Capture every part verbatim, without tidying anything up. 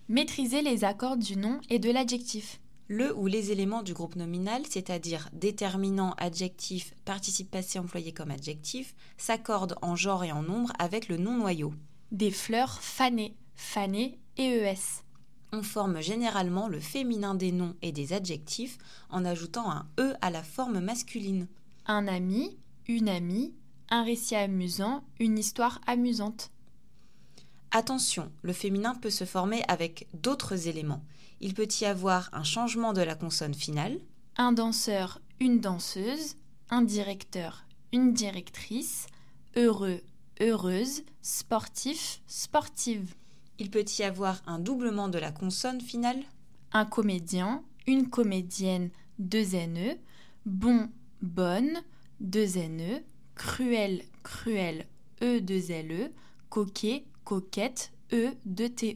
Maîtrisez les accords du nom et de l'adjectif. Le ou les éléments du groupe nominal, c'est-à-dire déterminant, adjectif, participe passé employé comme adjectif, s'accordent en genre et en nombre avec le nom noyau. Des fleurs fanées, fanées et es. On forme généralement le féminin des noms et des adjectifs en ajoutant un e à la forme masculine. Un ami, une amie, un récit amusant, une histoire amusante. Attention, le féminin peut se former avec d'autres éléments. Il peut y avoir un changement de la consonne finale, un danseur, une danseuse, un directeur, une directrice, heureux, heureuse, sportif, sportive. Il peut y avoir un doublement de la consonne finale, un comédien, une comédienne, deux ne, bon, bonne, deux ne, cruel, cruel, e deux le, coquet, coquette, e deux te.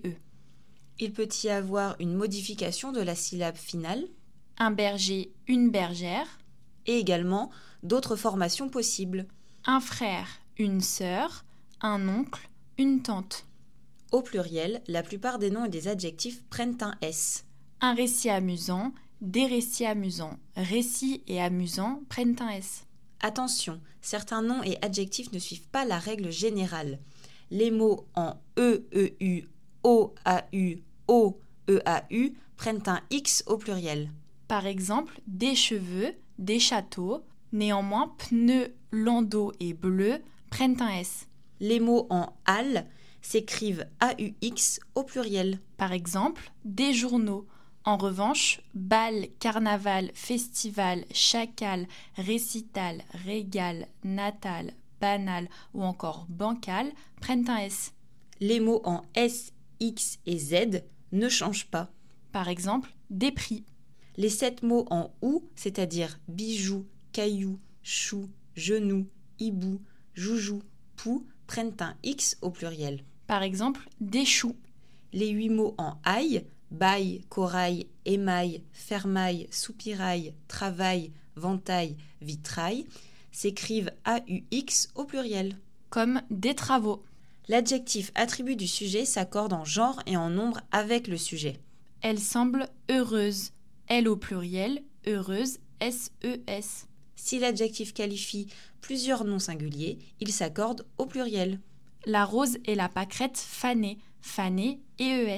Il peut y avoir une modification de la syllabe finale, un berger, une bergère, et également d'autres formations possibles. Un frère, une sœur, un oncle, une tante. Au pluriel, la plupart des noms et des adjectifs prennent un S. Un récit amusant, des récits amusants, récits et amusants prennent un S. Attention, certains noms et adjectifs ne suivent pas la règle générale. Les mots en E, E, U, O, A, U, O, E, A, U prennent un X au pluriel. Par exemple, des cheveux, des châteaux. Néanmoins, pneus, landau et bleu prennent un S. Les mots en al s'écrivent A U X au pluriel. Par exemple, des journaux. En revanche, bal, carnaval, festival, chacal, récital, régal, natal, banal ou encore bancal prennent un S. Les mots en S, X et Z ne changent pas. Par exemple, des prix. Les sept mots en OU, c'est-à-dire bijoux, cailloux, chou, genou, hibou, joujou, pou, prennent un X au pluriel. Par exemple, des choux. Les huit mots en ail, bail, corail, émail, fermail, soupirail, travail, ventail, vitrail, s'écrivent A U X au pluriel. Comme des travaux. L'adjectif attribut du sujet s'accorde en genre et en nombre avec le sujet. Elle semble heureuse. Elle au pluriel, heureuse, S E S. Si l'adjectif qualifie plusieurs noms singuliers, il s'accorde au pluriel. La rose et la pâquerette fanées, fanées et es.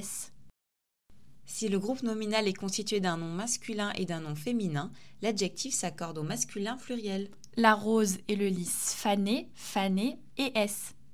Si le groupe nominal est constitué d'un nom masculin et d'un nom féminin, l'adjectif s'accorde au masculin pluriel. La rose et le lys fané, fané et s.